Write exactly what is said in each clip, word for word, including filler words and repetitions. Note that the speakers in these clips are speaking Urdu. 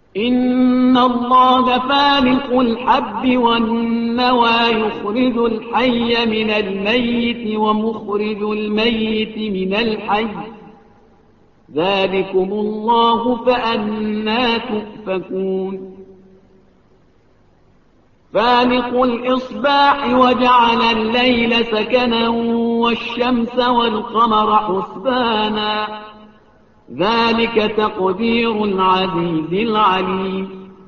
إن الله فالق الحب والنوى يخرج الحي من الميت ومخرج الميت من الحي ذلكم الله فأنى تؤفكون فالق الإصباح وجعل الليل سكنا والشمس والقمر حسبانا ذلك تقدير العزيز العليم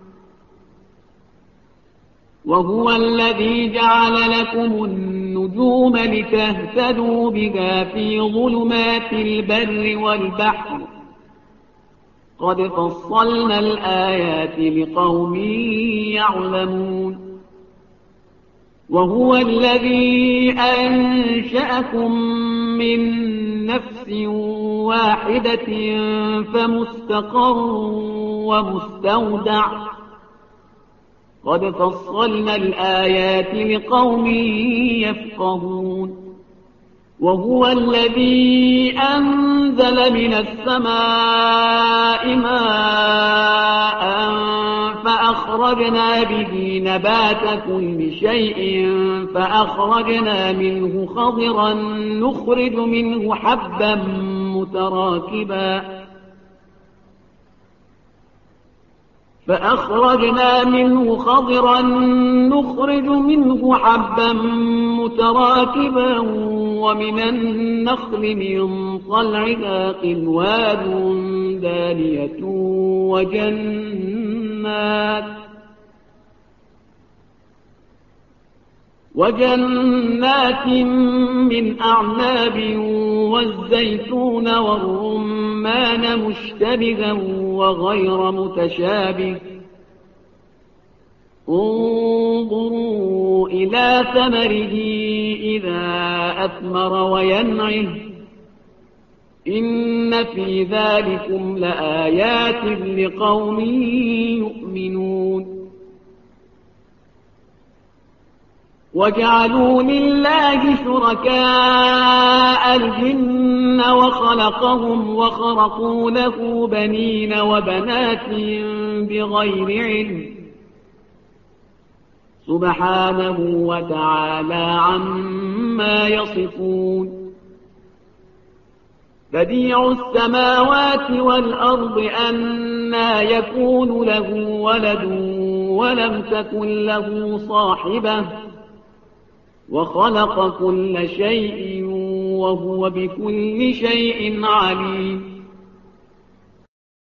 وهو الذي جعل لكم النجوم لتهتدوا بها في ظلمات البر والبحر قد فصلنا الآيات لقوم يعلمون وهو الذي أنشأكم من نفس واحدة فمستقر ومستودع قد فصلنا الآيات لقوم يفقهون وهو الذي أنزل من السماء ماء فأخرجنا به نبات كل شيء فأخرجنا منه خضرا نخرج منه حبا متراكبا فأخرجنا منه خضرا نخرج منه حبا متراكبا ومن النخل من طلعها قنوان دانية وجنات وجنات من أعناب والزيتون والرمان مشتبها وغير متشابه انظروا إلى ثمره إذا أثمر وينعه إن في ذلكم لآيات لقوم يؤمنون وجعلوا لله شركاء الجن وخلقهم وخرقوا له بنين وبنات بغير علم سبحانه وتعالى عما يصفون بديع السماوات والأرض أنى يكون له ولد ولم تكن له صاحبة وخلق كل شيء وهو بكل شيء عليم